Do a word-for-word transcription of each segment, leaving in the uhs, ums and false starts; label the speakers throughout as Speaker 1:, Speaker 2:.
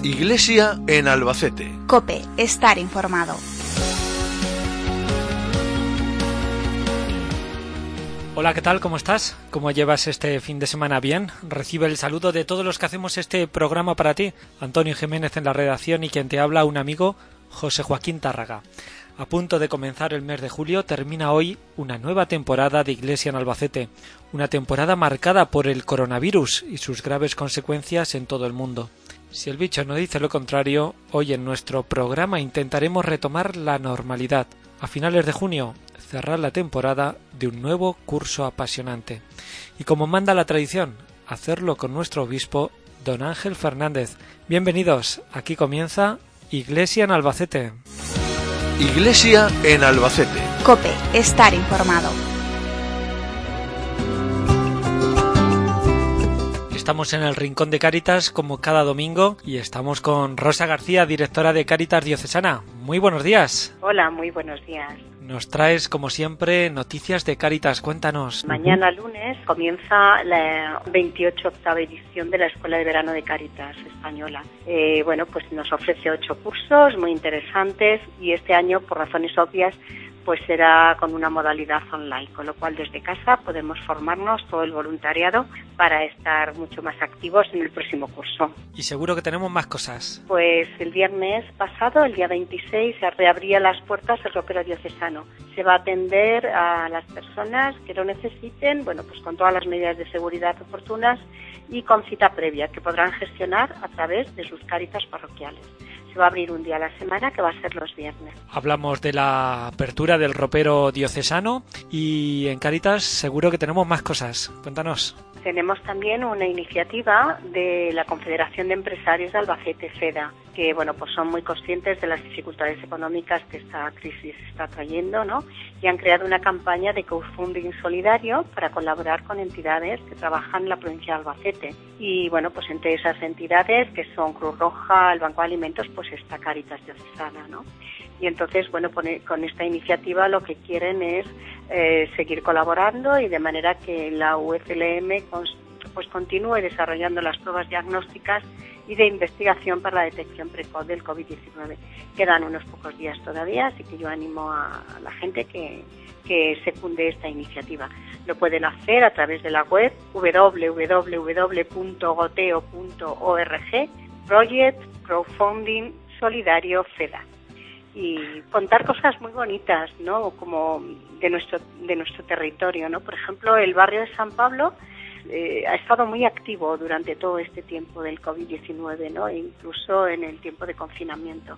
Speaker 1: Iglesia en Albacete.
Speaker 2: COPE, estar informado.
Speaker 3: Hola, ¿qué tal? ¿Cómo estás? ¿Cómo llevas este fin de semana? ¿Bien? Recibe el saludo de todos los que hacemos este programa para ti. Antonio Jiménez en la redacción y quien te habla, un amigo, José Joaquín Tárraga. A punto de comenzar el mes de julio, termina hoy una nueva temporada de Iglesia en Albacete. Una temporada marcada por el coronavirus y sus graves consecuencias en todo el mundo. Si el bicho no dice lo contrario, hoy en nuestro programa intentaremos retomar la normalidad. A finales de junio, cerrar la temporada de un nuevo curso apasionante. Y como manda la tradición, hacerlo con nuestro obispo, don Ángel Fernández. Bienvenidos, aquí comienza Iglesia en Albacete.
Speaker 1: Iglesia en Albacete.
Speaker 2: COPE, estar informado.
Speaker 3: Estamos en el Rincón de Cáritas como cada domingo y estamos con Rosa García, directora de Cáritas Diocesana. Muy buenos días.
Speaker 4: Hola, muy buenos días.
Speaker 3: Nos traes, como siempre, noticias de Cáritas. Cuéntanos.
Speaker 4: Mañana lunes comienza la veintiocho octava edición de la Escuela de Verano de Cáritas Española. Eh, bueno, pues nos ofrece ocho cursos muy interesantes y este año, por razones obvias, pues será con una modalidad online, con lo cual desde casa podemos formarnos todo el voluntariado para estar mucho más activos en el próximo curso.
Speaker 3: Y seguro que tenemos más cosas.
Speaker 4: Pues el viernes pasado, el día veintiséis, se reabría las puertas el ropero diocesano. Se va a atender a las personas que lo necesiten, bueno, pues con todas las medidas de seguridad oportunas y con cita previa, que podrán gestionar a través de sus cáritas parroquiales. Se va a abrir un día a la semana, que va a ser los viernes.
Speaker 3: Hablamos de la apertura del ropero diocesano y en Cáritas seguro que tenemos más cosas. Cuéntanos.
Speaker 4: Tenemos también una iniciativa de la Confederación de Empresarios de Albacete, FEDA, que bueno, pues son muy conscientes de las dificultades económicas que esta crisis está trayendo, ¿no? Y han creado una campaña de crowdfunding solidario para colaborar con entidades que trabajan en la provincia de Albacete. Y bueno, pues entre esas entidades, que son Cruz Roja, el Banco de Alimentos, pues está Cáritas Diocesana, ¿no? Y entonces, bueno, con esta iniciativa lo que quieren es eh, seguir colaborando y de manera que la U F L M pues continúe desarrollando las pruebas diagnósticas y de investigación para la detección precoz del covid diecinueve. Quedan unos pocos días todavía, así que yo animo a la gente que, que secunde esta iniciativa. Lo pueden hacer a través de la web doble u doble u doble u punto goteo punto org, Project Crowdfunding Solidario FEDA. Y contar cosas muy bonitas, ¿no? Como de nuestro de nuestro territorio, ¿no? Por ejemplo, el barrio de San Pablo eh, ha estado muy activo durante todo este tiempo del covid diecinueve, ¿no? E incluso en el tiempo de confinamiento.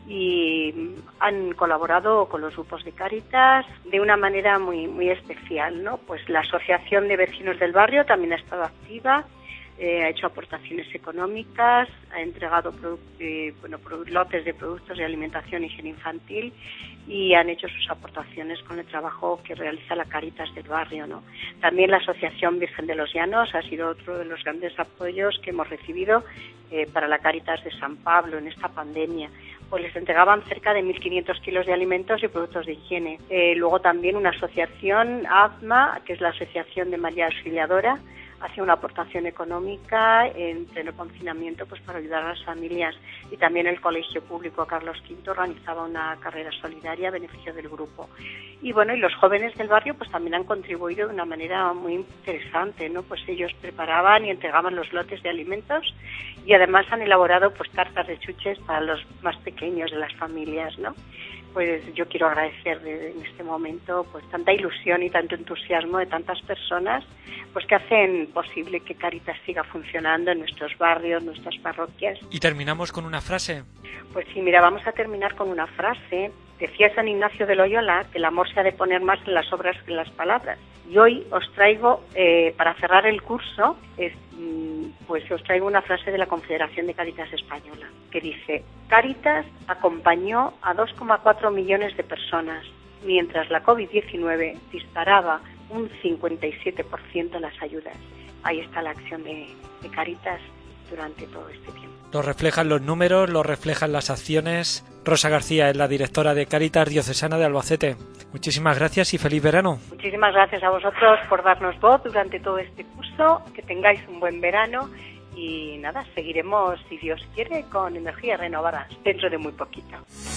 Speaker 4: Y han colaborado con los grupos de Cáritas de una manera muy muy especial, ¿no? Pues la Asociación de Vecinos del Barrio también ha estado activa. Eh, ha hecho aportaciones económicas, ha entregado produ- eh, bueno, produ- lotes de productos de alimentación y higiene infantil y han hecho sus aportaciones con el trabajo que realiza la Cáritas del barrio, ¿no? También la Asociación Virgen de los Llanos ha sido otro de los grandes apoyos que hemos recibido eh, para la Cáritas de San Pablo en esta pandemia. Pues les entregaban cerca de mil quinientos kilos de alimentos y productos de higiene. Eh, luego también una asociación, A F M A, que es la Asociación de María Auxiliadora, hace una aportación económica en pleno confinamiento pues para ayudar a las familias, y también el Colegio Público Carlos quinto organizaba una carrera solidaria a beneficio del grupo. Y bueno, y los jóvenes del barrio pues también han contribuido de una manera muy interesante, ¿no? Pues ellos preparaban y entregaban los lotes de alimentos y además han elaborado pues tartas de chuches para los más pequeños de las familias, ¿no? Pues yo quiero agradecer en este momento pues tanta ilusión y tanto entusiasmo de tantas personas pues que hacen posible que Cáritas siga funcionando en nuestros barrios, nuestras parroquias.
Speaker 3: Y terminamos con una frase.
Speaker 4: Pues sí, mira, vamos a terminar con una frase. Decía San Ignacio de Loyola que el amor se ha de poner más en las obras que en las palabras. Y hoy os traigo, eh, para cerrar el curso, es, pues os traigo una frase de la Confederación de Cáritas Española, que dice: Cáritas acompañó a dos coma cuatro millones de personas, mientras la covid diecinueve disparaba un cincuenta y siete por ciento las ayudas. Ahí está la acción de, de Cáritas durante todo este tiempo.
Speaker 3: Lo reflejan los números, lo reflejan las acciones. Rosa García es la directora de Cáritas Diocesana de Albacete. Muchísimas gracias y feliz verano.
Speaker 4: Muchísimas gracias a vosotros por darnos voz durante todo este curso. Que tengáis un buen verano y y nada, seguiremos, si Dios quiere, con energías renovadas dentro de muy poquito.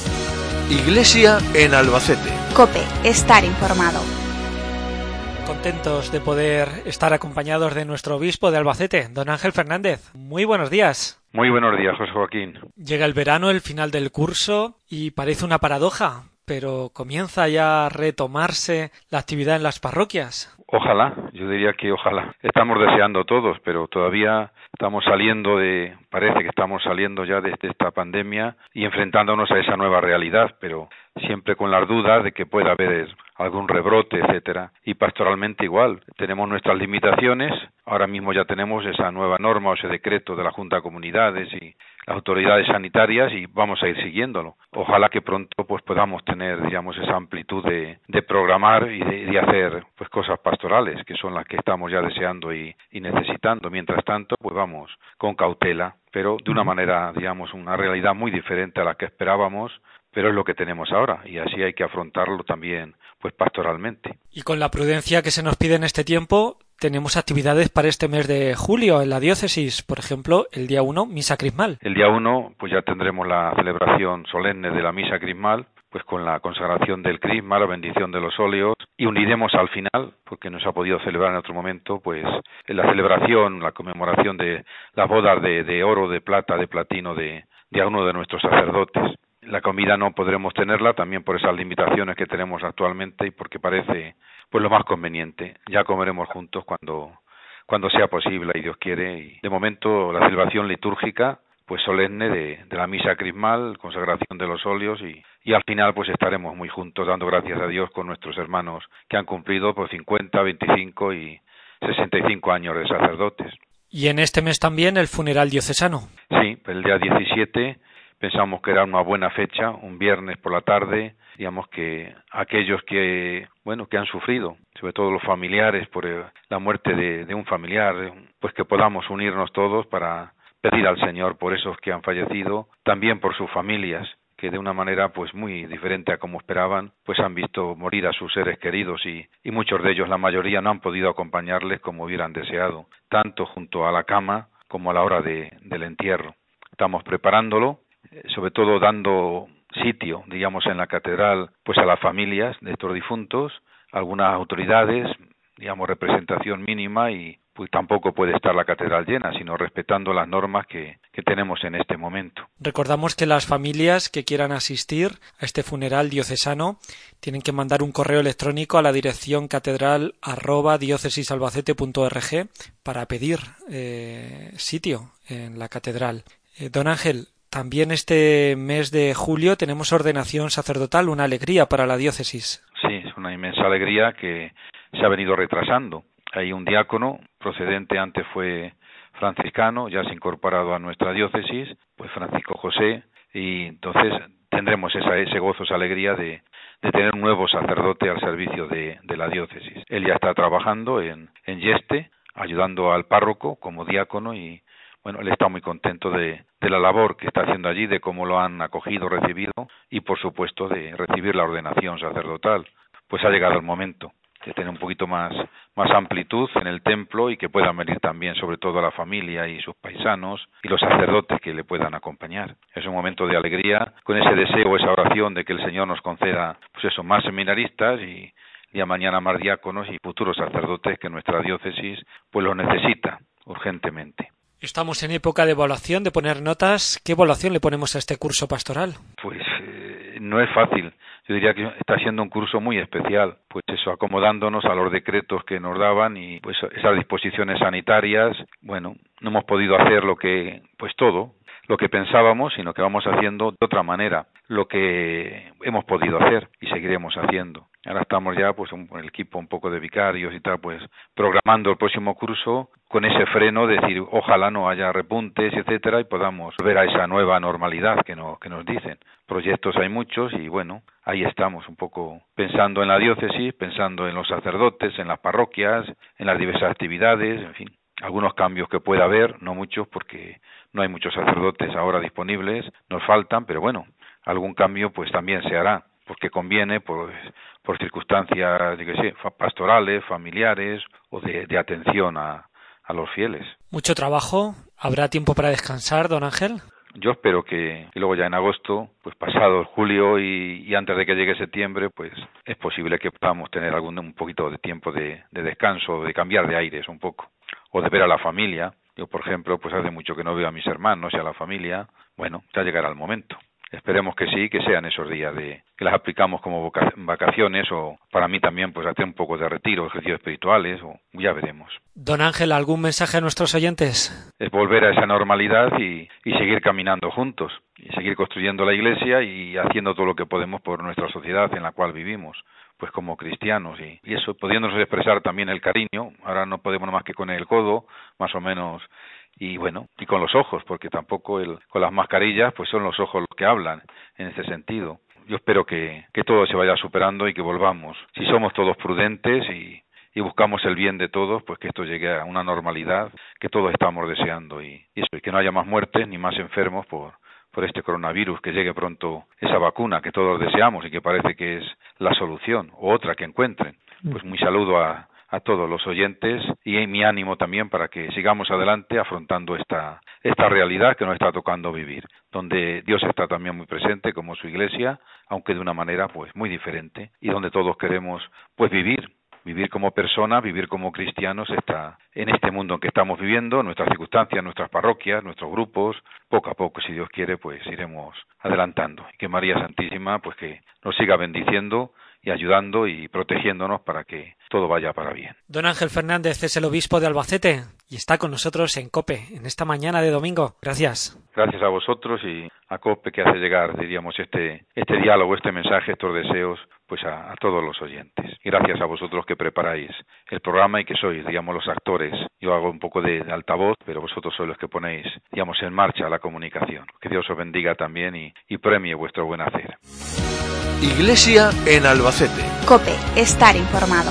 Speaker 1: Iglesia en Albacete.
Speaker 2: COPE, estar informado.
Speaker 3: Contentos de poder estar acompañados de nuestro obispo de Albacete, don Ángel Fernández. Muy buenos días.
Speaker 5: Muy buenos días, José Joaquín.
Speaker 3: Llega el verano, el final del curso, y parece una paradoja, pero comienza ya a retomarse la actividad en las parroquias.
Speaker 5: Ojalá, yo diría que ojalá. Estamos deseando todos, pero todavía estamos saliendo de, parece que estamos saliendo ya de, de esta pandemia y enfrentándonos a esa nueva realidad, pero siempre con las dudas de que pueda haber algún rebrote, etcétera. Y pastoralmente igual, tenemos nuestras limitaciones. Ahora mismo ya tenemos esa nueva norma o ese decreto de la Junta de Comunidades y las autoridades sanitarias y vamos a ir siguiéndolo. Ojalá que pronto pues podamos tener, digamos, esa amplitud de, de programar y de, de hacer pues cosas pastorales, que son las que estamos ya deseando y, y necesitando. Mientras tanto, pues vamos con cautela, pero de una manera, digamos, una realidad muy diferente a la que esperábamos, pero es lo que tenemos ahora y así hay que afrontarlo también pues pastoralmente.
Speaker 3: Y con la prudencia que se nos pide en este tiempo, tenemos actividades para este mes de julio en la diócesis, por ejemplo, el día uno, misa crismal.
Speaker 5: El día uno, pues ya tendremos la celebración solemne de la misa crismal, pues con la consagración del crisma, la bendición de los óleos, y uniremos al final, porque no se ha podido celebrar en otro momento, pues en la celebración, la conmemoración de las bodas de, de oro, de plata, de platino de, de uno de nuestros sacerdotes. La comida no podremos tenerla también por esas limitaciones que tenemos actualmente y porque parece pues lo más conveniente. Ya comeremos juntos cuando cuando sea posible y Dios quiere. Y de momento la celebración litúrgica pues solemne de, de la misa crismal, consagración de los óleos y, y al final pues estaremos muy juntos dando gracias a Dios con nuestros hermanos que han cumplido por cincuenta, veinticinco y sesenta y cinco años de sacerdotes.
Speaker 3: Y en este mes también el funeral diocesano.
Speaker 5: Sí, el día diecisiete pensamos que era una buena fecha, un viernes por la tarde, digamos que aquellos que, bueno, que han sufrido, sobre todo los familiares por la muerte de, de un familiar, pues que podamos unirnos todos para pedir al Señor por esos que han fallecido, también por sus familias, que de una manera pues muy diferente a como esperaban, pues han visto morir a sus seres queridos y, y muchos de ellos, la mayoría, no han podido acompañarles como hubieran deseado, tanto junto a la cama como a la hora de, del entierro. Estamos preparándolo, sobre todo dando sitio, digamos, en la catedral, pues a las familias de estos difuntos, algunas autoridades, digamos, representación mínima y pues tampoco puede estar la catedral llena, sino respetando las normas que, que tenemos en este momento.
Speaker 3: Recordamos que las familias que quieran asistir a este funeral diocesano tienen que mandar un correo electrónico a la dirección catedral arroba diócesisalbacete punto org para pedir eh, sitio en la catedral. Eh, don Ángel, también este mes de julio tenemos ordenación sacerdotal, una alegría para la diócesis.
Speaker 5: Sí, es una inmensa alegría que se ha venido retrasando. Hay un diácono procedente, antes fue franciscano, ya se ha incorporado a nuestra diócesis, pues Francisco José, y entonces tendremos esa, ese gozo, esa alegría de, de tener un nuevo sacerdote al servicio de, de la diócesis. Él ya está trabajando en, en Yeste, ayudando al párroco como diácono y bueno, él está muy contento de, de la labor que está haciendo allí, de cómo lo han acogido, recibido y, por supuesto, de recibir la ordenación sacerdotal. Pues ha llegado el momento de tener un poquito más, más amplitud en el templo y que puedan venir también, sobre todo, la familia y sus paisanos y los sacerdotes que le puedan acompañar. Es un momento de alegría, con ese deseo, esa oración de que el Señor nos conceda, pues eso, más seminaristas y día mañana más diáconos y futuros sacerdotes que nuestra diócesis pues lo necesita urgentemente.
Speaker 3: Estamos en época de evaluación, de poner notas. ¿Qué evaluación le ponemos a este curso pastoral?
Speaker 5: Pues eh, no es fácil. Yo diría que está siendo un curso muy especial. Pues eso, acomodándonos a los decretos que nos daban y pues esas disposiciones sanitarias. Bueno, no hemos podido hacer lo que, pues todo, lo que pensábamos, sino que vamos haciendo de otra manera lo que hemos podido hacer y seguiremos haciendo. Ahora estamos ya, pues, un, el equipo un poco de vicarios y tal, pues, programando el próximo curso con ese freno, de decir, ojalá no haya repuntes, etcétera, y podamos ver a esa nueva normalidad que, no, que nos dicen. Proyectos hay muchos y, bueno, ahí estamos un poco pensando en la diócesis, pensando en los sacerdotes, en las parroquias, en las diversas actividades, en fin. Algunos cambios que pueda haber, no muchos, porque no hay muchos sacerdotes ahora disponibles, nos faltan, pero bueno, algún cambio pues también se hará, porque conviene por, por circunstancias, yo qué sé, pastorales, familiares o de, de atención a, a los fieles.
Speaker 3: Mucho trabajo ¿Habrá tiempo para descansar, don Ángel?
Speaker 5: Yo espero que, que luego ya en agosto, pues pasado el julio y, y antes de que llegue septiembre, pues es posible que podamos tener algún un poquito de tiempo de, de descanso, de cambiar de aires un poco, o de ver a la familia. Yo, por ejemplo, pues hace mucho que no veo a mis hermanos y a la familia. Bueno, ya llegará el momento. Esperemos que sí, que sean esos días de que las aplicamos como vacaciones o para mí también pues hacer un poco de retiro, ejercicios espirituales o ya veremos.
Speaker 3: Don Ángel, ¿algún mensaje a nuestros oyentes?
Speaker 5: Es volver a esa normalidad y, y seguir caminando juntos y seguir construyendo la Iglesia y haciendo todo lo que podemos por nuestra sociedad en la cual vivimos, pues como cristianos y, y eso, pudiéndonos expresar también el cariño. Ahora no podemos más que con el codo, más o menos. Y bueno, y con los ojos, porque tampoco el, con las mascarillas, pues son los ojos los que hablan en ese sentido. Yo espero que, que todo se vaya superando y que volvamos. Si somos todos prudentes y, y buscamos el bien de todos, pues que esto llegue a una normalidad que todos estamos deseando y, y eso, y que no haya más muertes ni más enfermos por, por este coronavirus, que llegue pronto esa vacuna que todos deseamos y que parece que es la solución, o otra que encuentren. Pues muy saludo a a todos los oyentes y mi ánimo también para que sigamos adelante afrontando esta esta realidad que nos está tocando vivir, donde Dios está también muy presente como su Iglesia, aunque de una manera pues muy diferente, y donde todos queremos pues vivir, vivir como personas, vivir como cristianos esta, en este mundo en que estamos viviendo, nuestras circunstancias, nuestras parroquias, nuestros grupos, poco a poco, si Dios quiere, pues iremos adelantando. Y que María Santísima pues que nos siga bendiciendo y ayudando y protegiéndonos para que todo vaya para bien.
Speaker 3: Don Ángel Fernández es el obispo de Albacete y está con nosotros en COPE en esta mañana de domingo. Gracias.
Speaker 5: Gracias a vosotros y a COPE que hace llegar, diríamos, este este diálogo, este mensaje, estos deseos, pues a, a todos los oyentes. Y gracias a vosotros que preparáis el programa y que sois, digamos, los actores. Yo hago un poco de, de altavoz, pero vosotros sois los que ponéis, digamos, en marcha la comunicación. Que Dios os bendiga también y, y premie vuestro buen hacer.
Speaker 1: Iglesia en Albacete.
Speaker 2: COPE, estar informado.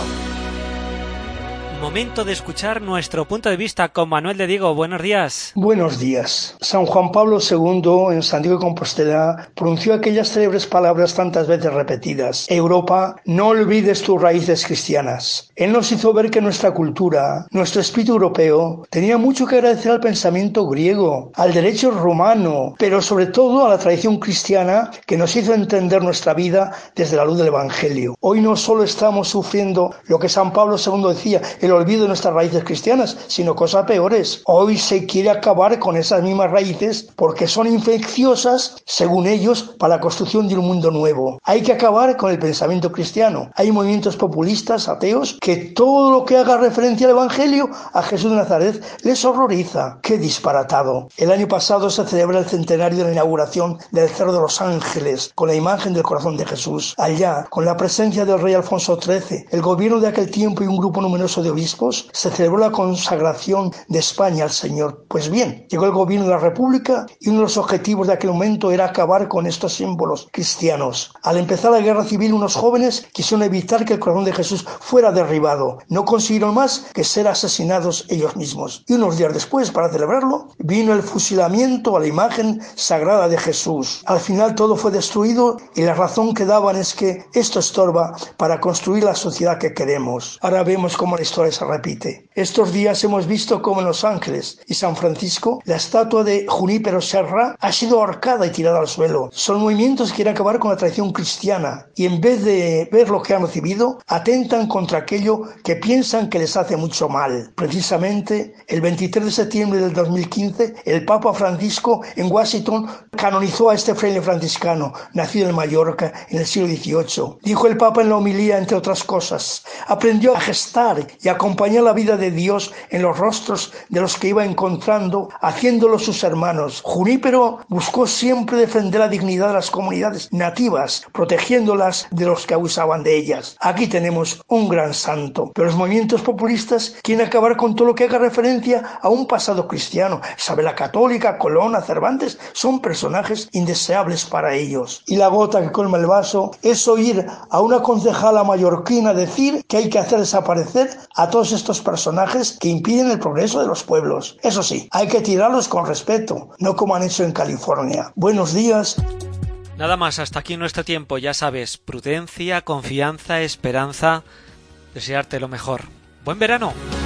Speaker 3: Momento de escuchar nuestro punto de vista con Manuel de Diego. Buenos días.
Speaker 6: Buenos días. San Juan Pablo segundo, en Santiago de Compostela, pronunció aquellas célebres palabras tantas veces repetidas: Europa, no olvides tus raíces cristianas. Él nos hizo ver que nuestra cultura, nuestro espíritu europeo, tenía mucho que agradecer al pensamiento griego, al derecho romano, pero sobre todo a la tradición cristiana que nos hizo entender nuestra vida desde la luz del Evangelio. Hoy no solo estamos sufriendo lo que San Pablo segundo decía, el olvido de nuestras raíces cristianas, sino cosas peores. Hoy se quiere acabar con esas mismas raíces porque son infecciosas, según ellos, para la construcción de un mundo nuevo. Hay que acabar con el pensamiento cristiano. Hay movimientos populistas, ateos, que todo lo que haga referencia al Evangelio, a Jesús de Nazaret, les horroriza. ¡Qué disparatado! El año pasado se celebra el centenario de la inauguración del Cerro de los Ángeles, con la imagen del corazón de Jesús. Allá, con la presencia del rey Alfonso trece, el gobierno de aquel tiempo y un grupo numeroso de obispos, se celebró la consagración de España al Señor. Pues bien, llegó el gobierno de la República y uno de los objetivos de aquel momento era acabar con estos símbolos cristianos. Al empezar la guerra civil, unos jóvenes quisieron evitar que el corazón de Jesús fuera derribado. No consiguieron más que ser asesinados ellos mismos. Y unos días después, para celebrarlo, vino el fusilamiento a la imagen sagrada de Jesús. Al final todo fue destruido y la razón que daban es que esto estorba para construir la sociedad que queremos. Ahora vemos cómo la historia se repite. Estos días hemos visto cómo en Los Ángeles y San Francisco la estatua de Junípero Serra ha sido ahorcada y tirada al suelo. Son movimientos que quieren acabar con la tradición cristiana y en vez de ver lo que han recibido, atentan contra aquello que piensan que les hace mucho mal. Precisamente el veintitrés de septiembre del dos mil quince, el Papa Francisco en Washington canonizó a este fraile franciscano, nacido en Mallorca en el siglo dieciocho. Dijo el Papa en la homilía, entre otras cosas: aprendió a gestar y a acompañar la vida de Dios en los rostros de los que iba encontrando, haciéndolo sus hermanos. Junípero buscó siempre defender la dignidad de las comunidades nativas, protegiéndolas de los que abusaban de ellas. Aquí tenemos un gran santo, pero los movimientos populistas quieren acabar con todo lo que haga referencia a un pasado cristiano. Isabel la Católica, Colonna, Cervantes, son personajes indeseables para ellos. Y la gota que colma el vaso es oír a una concejala mallorquina decir que hay que hacer desaparecer a todos estos personajes que impiden el progreso de los pueblos. Eso sí, hay que tirarlos con respeto, no como han hecho en California. Buenos días.
Speaker 3: Nada más, hasta aquí nuestro tiempo. Ya sabes, prudencia, confianza, esperanza, desearte lo mejor. ¡Buen verano!